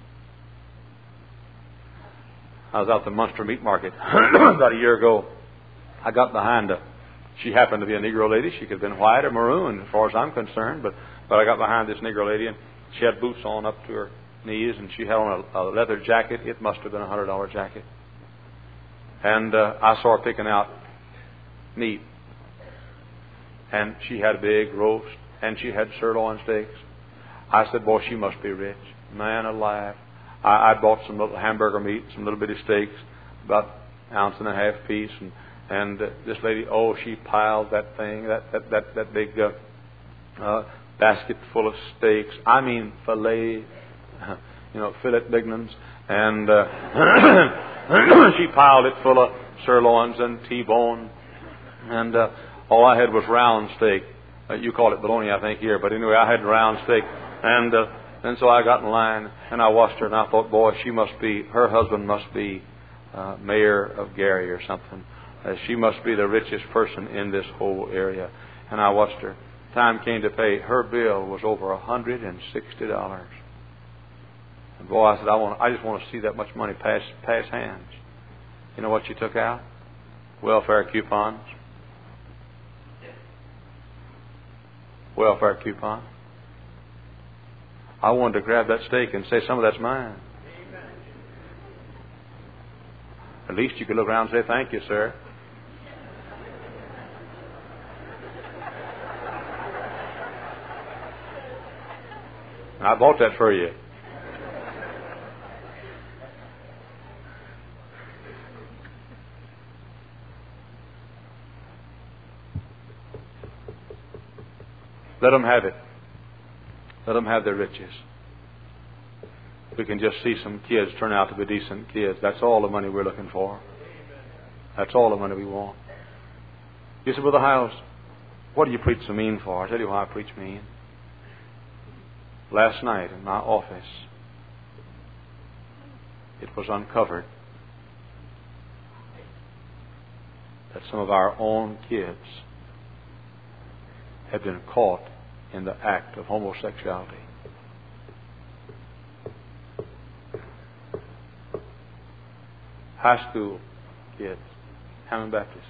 I was out at the Munster Meat Market about a year ago. I got behind a, she happened to be a Negro lady. She could have been white or maroon as far as I'm concerned, but, but I got behind this Negro lady and she had boots on up to her knees and she had on a, a leather jacket. It must have been a one hundred dollar jacket. And uh, I saw her picking out meat. And she had a big roast. And she had sirloin steaks. I said, boy, she must be rich. Man alive. I, I bought some little hamburger meat, some little bitty steaks, about an ounce and a half piece. And, and uh, this lady, oh, she piled that thing, that that that, that big uh, uh, basket full of steaks. I mean, filet, you know, fillet mignons. And uh, she piled it full of sirloins and T-bone. And uh, all I had was round steak. Uh, you call it bologna, I think, here. But anyway, I had round steak. And uh, and so I got in line, and I watched her, and I thought, boy, she must be, her husband must be uh, mayor of Gary or something. Uh, she must be the richest person in this whole area. And I watched her. Time came to pay. Her bill was over one hundred sixty dollars. And boy, I said, I want, I just want to see that much money pass pass hands. You know what she took out? Welfare coupons. Welfare coupon. I wanted to grab that steak and say, some of that's mine. At least you could look around and say, thank you, sir. And I bought that for you. Let them have it. Let them have their riches. We can just see some kids turn out to be decent kids. That's all the money we're looking for. That's all the money we want. You say, Brother Hiles, what do you preach so mean for? I tell you why I preach mean. Last night in my office, it was uncovered that some of our own kids have been caught in the act of homosexuality. High school kids, Hammond Baptist.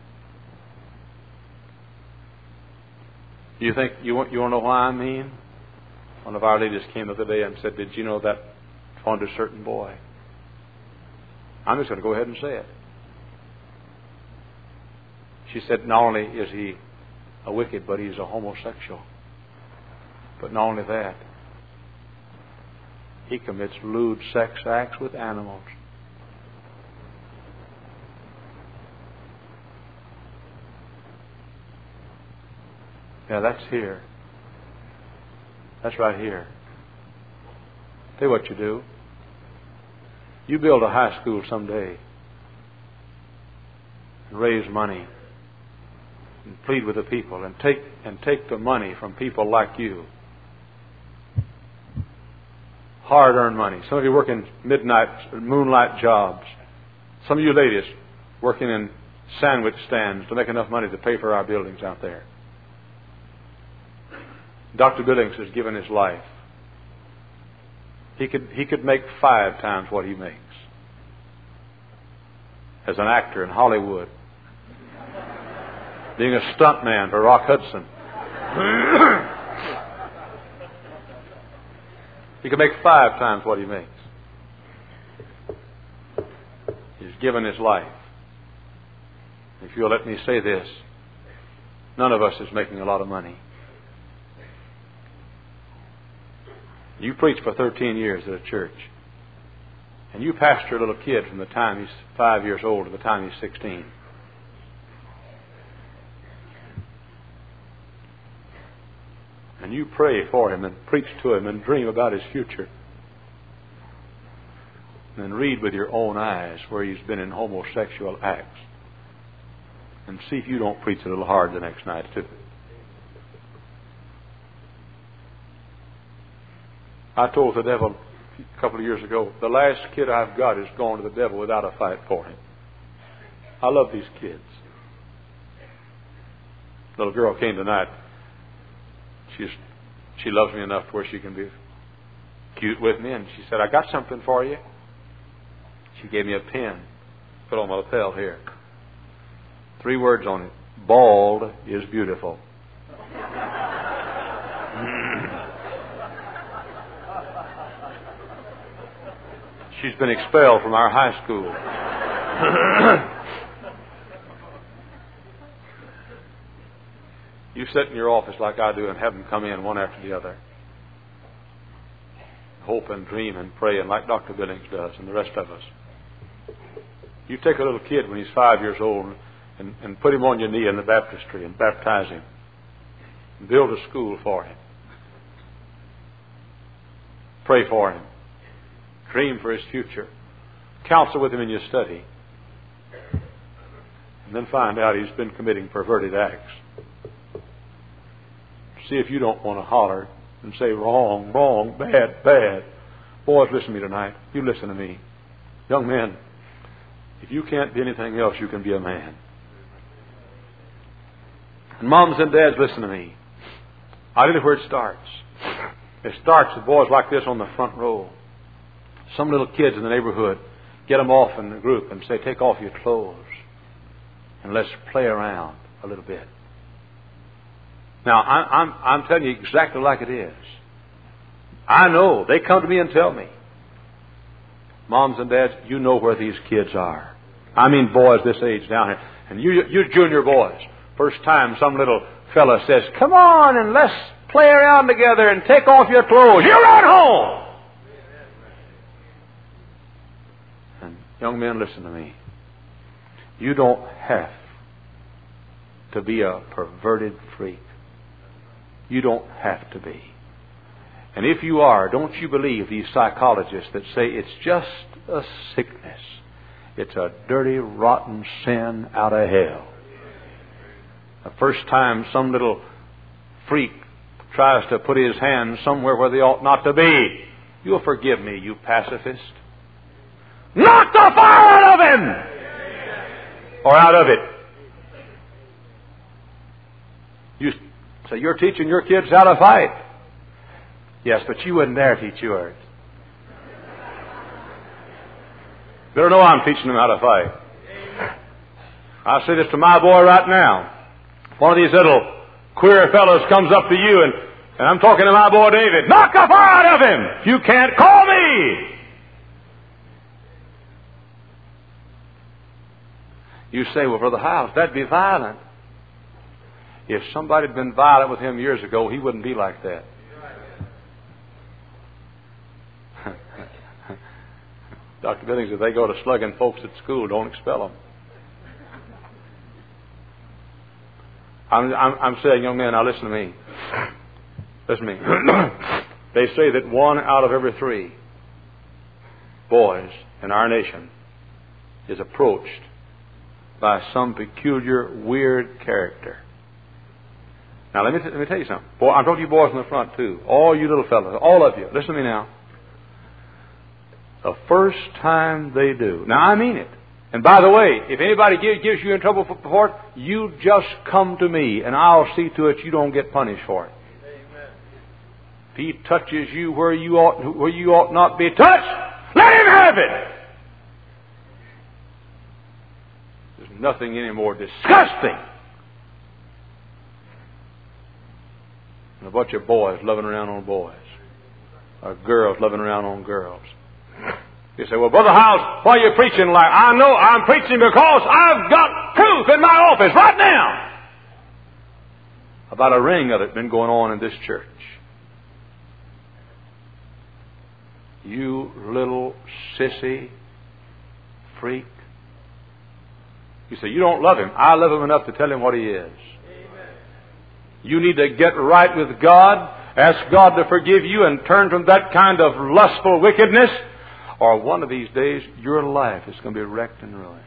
You think you want you want to know why I mean? One of our ladies came the other day and said, "Did you know that fond a certain boy?" I'm just going to go ahead and say it. She said, "Not only is he a wicked, but he's a homosexual. But not only that, he commits lewd sex acts with animals." Yeah, that's here. That's right here. Tell you what you do. You build a high school someday and raise money and plead with the people and take and take the money from people like you. Hard-earned money. Some of you working midnight, moonlight jobs. Some of you ladies working in sandwich stands to make enough money to pay for our buildings out there. Doctor Billings has given his life. He could he could make five times what he makes as an actor in Hollywood, being a stuntman for Rock Hudson. He could make five times what he makes. He's given his life. If you'll let me say this, none of us is making a lot of money. You preach for thirteen years at a church. And you pastor a little kid from the time he's five years old to the time he's sixteen. And you pray for him and preach to him and dream about his future. And then read with your own eyes where he's been in homosexual acts. And see if you don't preach a little hard the next night too. I told the devil a couple of years ago, the last kid I've got is going to the devil without a fight for him. I love these kids. Little girl came tonight. She's, she loves me enough to where she can be cute with me. And she said, I got something for you. She gave me a pen. Put on my lapel here. Three words on it. Bald is beautiful. She's been expelled from our high school. You sit in your office like I do and have them come in one after the other. Hope and dream and pray, and like Doctor Billings does and the rest of us. You take a little kid when he's five years old and, and put him on your knee in the baptistry and baptize him. And build a school for him. Pray for him. Dream for his future. Counsel with him in your study. And then find out he's been committing perverted acts. See if you don't want to holler and say wrong, wrong, bad, bad. Boys, listen to me tonight. You listen to me. Young men, if you can't be anything else, you can be a man. And moms and dads, listen to me. I tell you where it starts. It starts with boys like this on the front row. Some little kids in the neighborhood, get them off in a group and say, take off your clothes and let's play around a little bit. Now, I'm, I'm, I'm telling you exactly like it is. I know. They come to me and tell me. Moms and dads, you know where these kids are. I mean boys this age down here. And you, you junior boys, first time some little fella says, come on and let's play around together and take off your clothes. You run home! And young men, listen to me. You don't have to be a perverted freak. You don't have to be. And if you are, don't you believe these psychologists that say it's just a sickness. It's a dirty, rotten sin out of hell. The first time some little freak tries to put his hands somewhere where they ought not to be, you'll forgive me, you pacifist. Knock the fire out of him! Or out of it. You say, you're teaching your kids how to fight. Yes, but you wouldn't dare teach yours. Better know I'm teaching them how to fight. I say this to my boy right now. One of these little queer fellows comes up to you and, and I'm talking to my boy David. Knock the fire out of him! If you can't, call me! You say, well, Brother Hiles, that'd be violent. If somebody had been violent with him years ago, he wouldn't be like that. Doctor Billings, if they go to slugging folks at school, don't expel them. I'm, I'm, I'm saying, young men, now listen to me. Listen to me. They say that one out of every three boys in our nation is approached by some peculiar, weird character. Now, let me, t- let me tell you something. Boy, I'm talking to you boys in the front, too. All you little fellas, all of you. Listen to me now. The first time they do. Now, I mean it. And by the way, if anybody gives, gives you in trouble for it, you just come to me, and I'll see to it you don't get punished for it. Amen. If he touches you where you ought, where you ought not be touched, let him have it. There's nothing any more disgusting than a bunch of boys loving around on boys, or girls loving around on girls. You say, well, Brother Hiles, why are you preaching like? I know I'm preaching because I've got proof in my office right now about a ring of it been going on in this church. You little sissy freak. You say, you don't love him. I love him enough to tell him what he is. Amen. You need to get right with God, ask God to forgive you, and turn from that kind of lustful wickedness, or one of these days your life is going to be wrecked and ruined.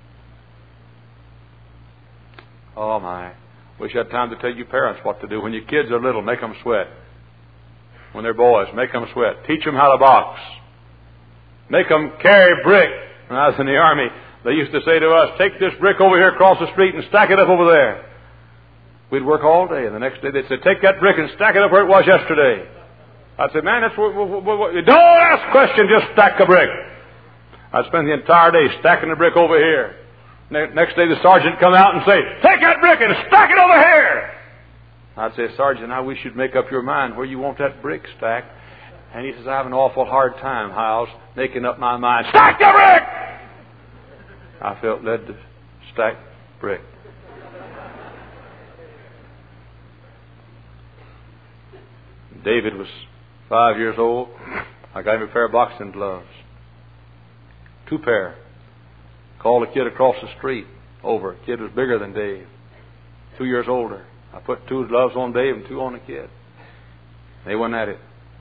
Oh my. Wish I had time to tell you parents what to do. When your kids are little, make them sweat. When they're boys, make them sweat. Teach them how to box. Make them carry brick. When I was in the Army, they used to say to us, take this brick over here across the street and stack it up over there. We'd work all day, and the next day they'd say, take that brick and stack it up where it was yesterday. I'd say, man, that's what, what, what, what. Don't ask questions, just stack the brick. I'd spend the entire day stacking the brick over here. Ne- next day the sergeant come out and say, take that brick and stack it over here. I'd say, Sergeant, I wish you'd make up your mind where you want that brick stacked. And he says, I have an awful hard time, Hiles, making up my mind. Stack the brick! I felt led to stack brick. David was five years old. I got him a pair of boxing gloves. Two pair. Called a kid across the street over. The kid was bigger than Dave. Two years older. I put two gloves on Dave and two on the kid. They went at it.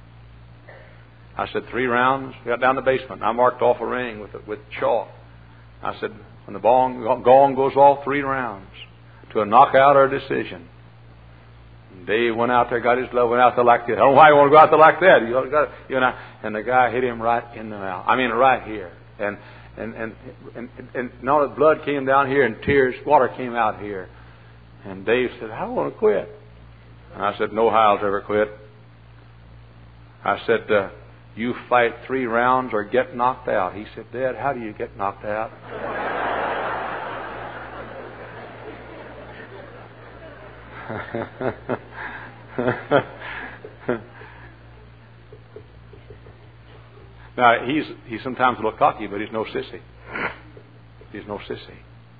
I said, three rounds. We got down the basement. I marked off a ring with with chalk. I said, when the gong, gong goes off, three rounds to a knockout or a decision. And Dave went out there, got his glove, went out there like that. I don't know why you want to go out there like that. You got, you know, and the guy hit him right in the mouth. I mean, right here. And and and and, and, and all the blood came down here, and tears, water came out here. And Dave said, I want to quit. And I said, no Hiles ever quit. I said, uh, you fight three rounds or get knocked out. He said, Dad, how do you get knocked out? Now, he's he's sometimes a little cocky, but he's no sissy. He's no sissy.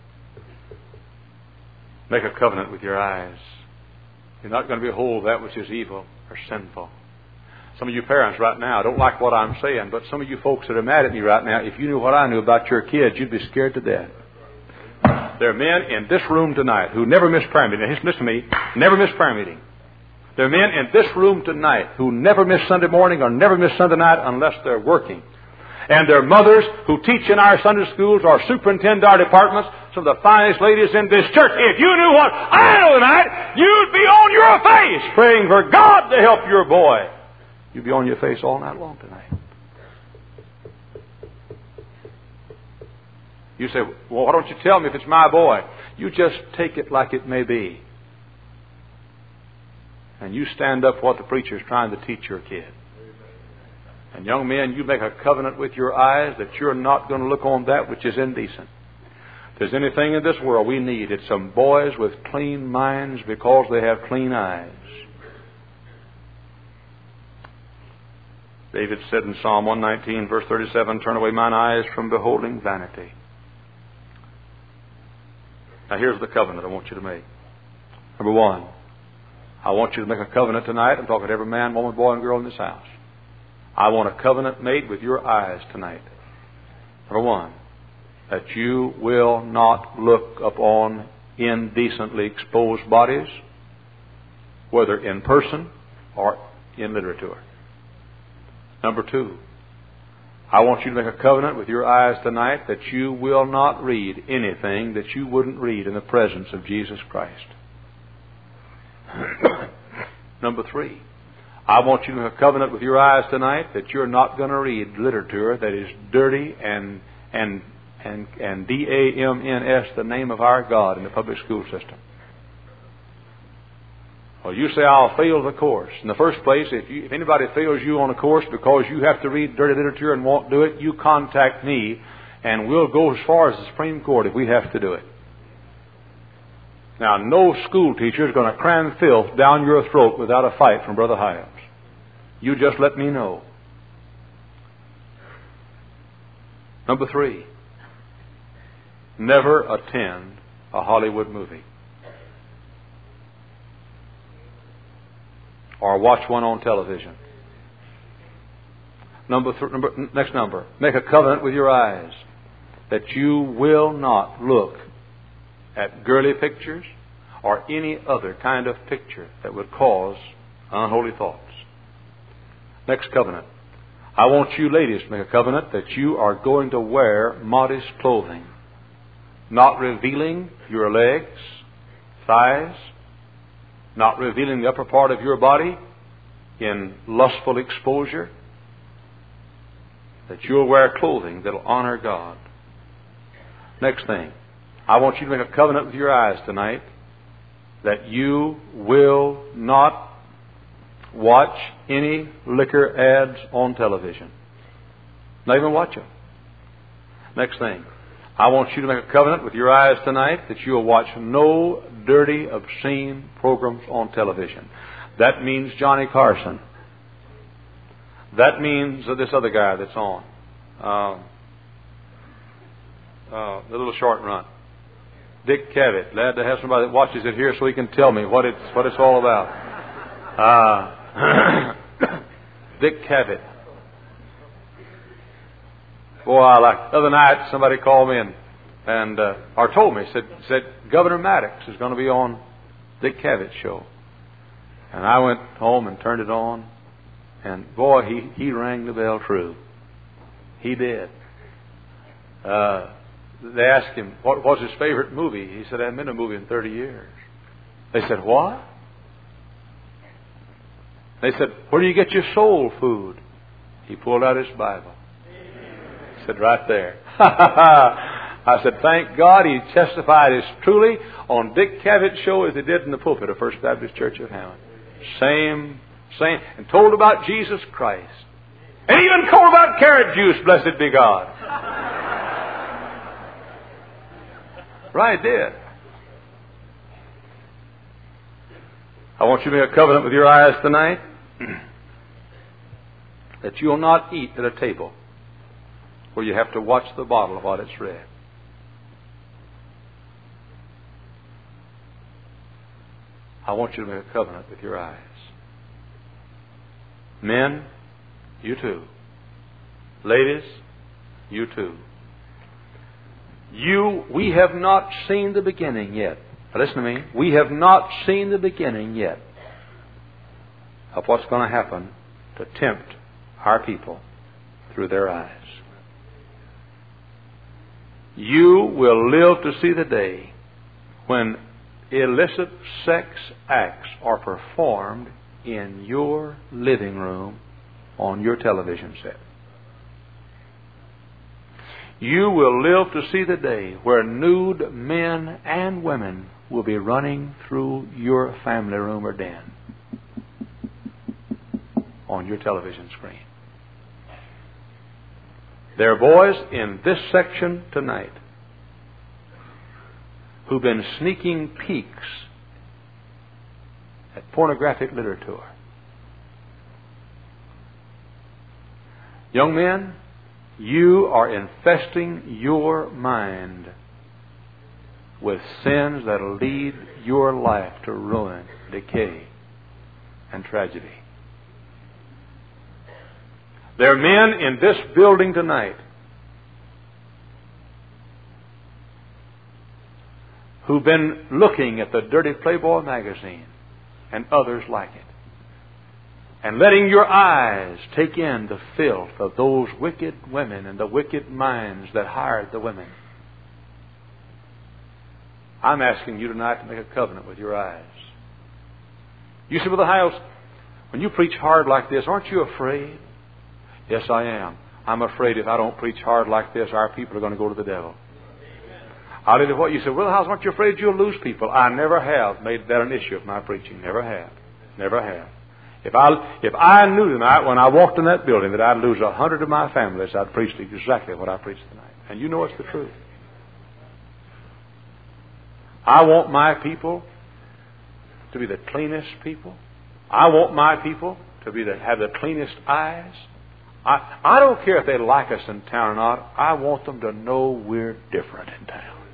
Make a covenant with your eyes. You're not going to behold that which is evil or sinful. Some of you parents right now don't like what I'm saying, but some of you folks that are mad at me right now, if you knew what I knew about your kids, you'd be scared to death. There are men in this room tonight who never miss prayer meeting. Listen to me, never miss prayer meeting. There are men in this room tonight who never miss Sunday morning or never miss Sunday night unless they're working. And there are mothers who teach in our Sunday schools or superintend our departments, some of the finest ladies in this church. If you knew what I know tonight, you'd be on your face praying for God to help your boy. You'd be on your face all night long tonight. You say, well, why don't you tell me if it's my boy? You just take it like it may be. And you stand up for what the preacher is trying to teach your kid. And young men, you make a covenant with your eyes that you're not going to look on that which is indecent. If there's anything in this world we need, it's some boys with clean minds because they have clean eyes. David said in Psalm one nineteen, verse thirty-seven, turn away mine eyes from beholding vanity. Now here's the covenant I want you to make. Number one, I want you to make a covenant tonight. I'm talking to every man, woman, boy, and girl in this house. I want a covenant made with your eyes tonight. Number one, that you will not look upon indecently exposed bodies, whether in person or in literature. Number two, I want you to make a covenant with your eyes tonight that you will not read anything that you wouldn't read in the presence of Jesus Christ. Number three, I want you to make a covenant with your eyes tonight that you're not going to read literature that is dirty and and and and D A M N S, the name of our God, in the public school system. Well, you say, I'll fail the course. In the first place, if, you, if anybody fails you on a course because you have to read dirty literature and won't do it, you contact me, and we'll go as far as the Supreme Court if we have to do it. Now, no school teacher is going to cram filth down your throat without a fight from Brother Hiles. You just let me know. Number three, never attend a Hollywood movie. Or watch one on television. Number, th- number next number. Make a covenant with your eyes that you will not look at girly pictures or any other kind of picture that would cause unholy thoughts. Next covenant. I want you ladies to make a covenant that you are going to wear modest clothing, not revealing your legs, thighs, not revealing the upper part of your body in lustful exposure, that you'll wear clothing that'll honor God. Next thing, I want you to make a covenant with your eyes tonight that you will not watch any liquor ads on television. Not even watch them. Next thing, I want you to make a covenant with your eyes tonight that you'll watch no dirty, obscene programs on television. That means Johnny Carson. That means uh, this other guy that's on. Uh, uh, the little short run. Dick Cavett. Glad to have somebody that watches it here so he can tell me what it's what it's all about. Uh, Dick Cavett. Boy, I like. The other night somebody called me and and uh, or told me said said Governor Maddox is going to be on Dick Cavett's show, and I went home and turned it on, and boy, he he rang the bell true. He did. Uh, they asked him what was his favorite movie. He said, "I haven't been to a movie in thirty years." They said, "What?" They said, "Where do you get your soul food?" He pulled out his Bible. He said, "Right there." I said, "Thank God he testified as truly on Dick Cavett's show as he did in the pulpit of First Baptist Church of Hammond. Same, same, and told about Jesus Christ. And even told about carrot juice, blessed be God." Right, did. I want you to make a covenant with your eyes tonight that you'll not eat at a table where you have to watch the bottle while it's read. I want you to make a covenant with your eyes. Men, you too. Ladies, you too. You, we have not seen the beginning yet. Now listen to me. We have not seen the beginning yet of what's going to happen to tempt our people through their eyes. You will live to see the day when illicit sex acts are performed in your living room on your television set. You will live to see the day where nude men and women will be running through your family room or den on your television screen. There are boys in this section tonight who've been sneaking peeks at pornographic literature. Young men, you are infesting your mind with sins that will lead your life to ruin, decay, and tragedy. There are men in this building tonight who've been looking at the dirty Playboy magazine and others like it, and letting your eyes take in the filth of those wicked women and the wicked minds that hired the women. I'm asking you tonight to make a covenant with your eyes. You say, Brother Hiles, when you preach hard like this, aren't you afraid? Yes, I am. I'm afraid if I don't preach hard like this, our people are going to go to the devil. I'll tell you what, you say, Brother Hiles, aren't you afraid you'll lose people? I never have made that an issue of my preaching. Never have. Never have. If I, if I knew tonight when I walked in that building that I'd lose a hundred of my families, I'd preach exactly what I preached tonight. And you know it's the truth. I want my people to be the cleanest people. I want my people to be the, have the cleanest eyes. I, I don't care if they like us in town or not. I want them to know we're different in town.